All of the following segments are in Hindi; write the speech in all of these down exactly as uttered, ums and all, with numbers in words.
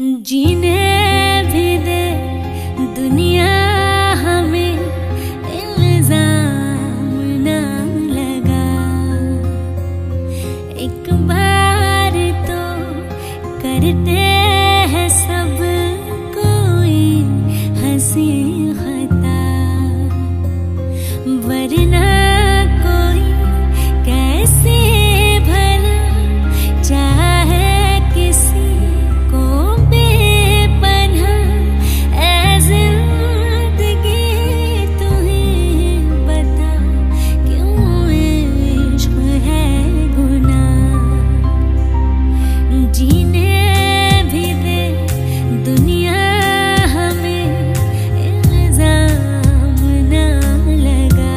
जीने भी दे दुनिया हमें, इल्जाम ना लगा। एक बार तो करते हैं सब कोई हंसी खता, वरना कोई कैसे भला चाहे किसी को बेपनाह। ऐ जिंदगी तू ही बता, क्यों इश्क है गुनाह। जीने भी दे दुनिया हमें, इल्जाम ना लगा।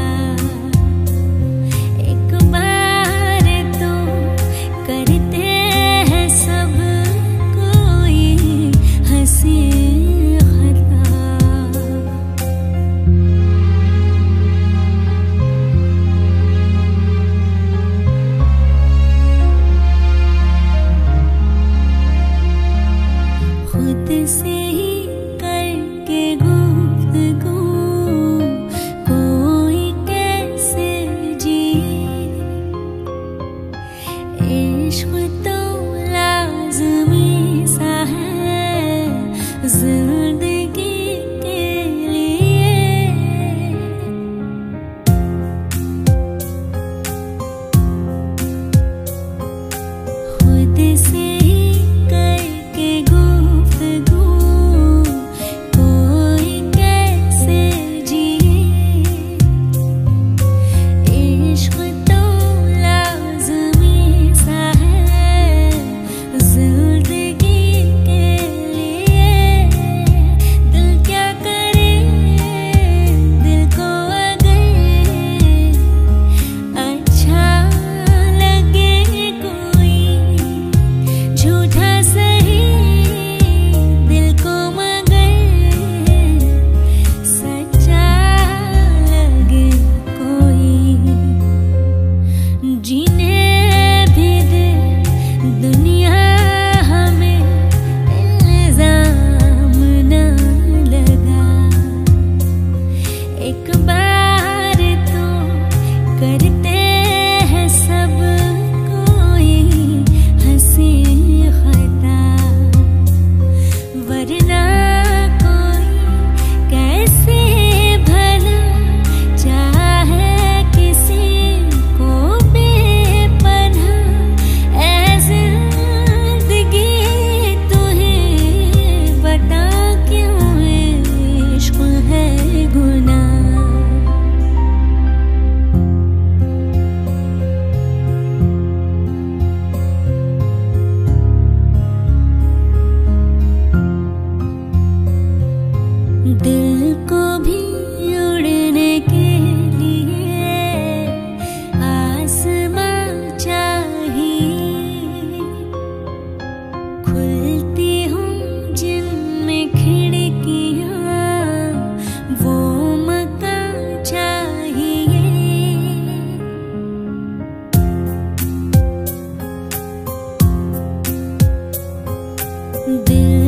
एक बार तो करते हैं सब कोई हंसी खता। खुद से ही करके गुफ्तगू कोई कैसे जिए। इश्क तो लाज़मी सा है जिंदगी के लिए। खुद से ही करके गुफ्तगू कोई कैसे जिए। इश्क तो लाज़मी सा है जिंदगी के लिए। दिल क्या करे, दिल को अगर अच्छा लगे कोई झूठा सही, दिल को मगर सच्चा लगे कोई। जीने भी दे दुनिया हमें, इल्जाम ना लगा। एक बार तो करते हैं सब कोई हंसी खता, वरना कोई कैसे भला चाहे किसी को बेपनाह। ऐ जिंदगी तू ही बता, क्यों इश्क है गुनाह। दिल को भी उड़ने के लिए आसमां चाहिए। खुलती हूँ जिनमें खिड़कियाँ, वो मकान चाहिए। दिल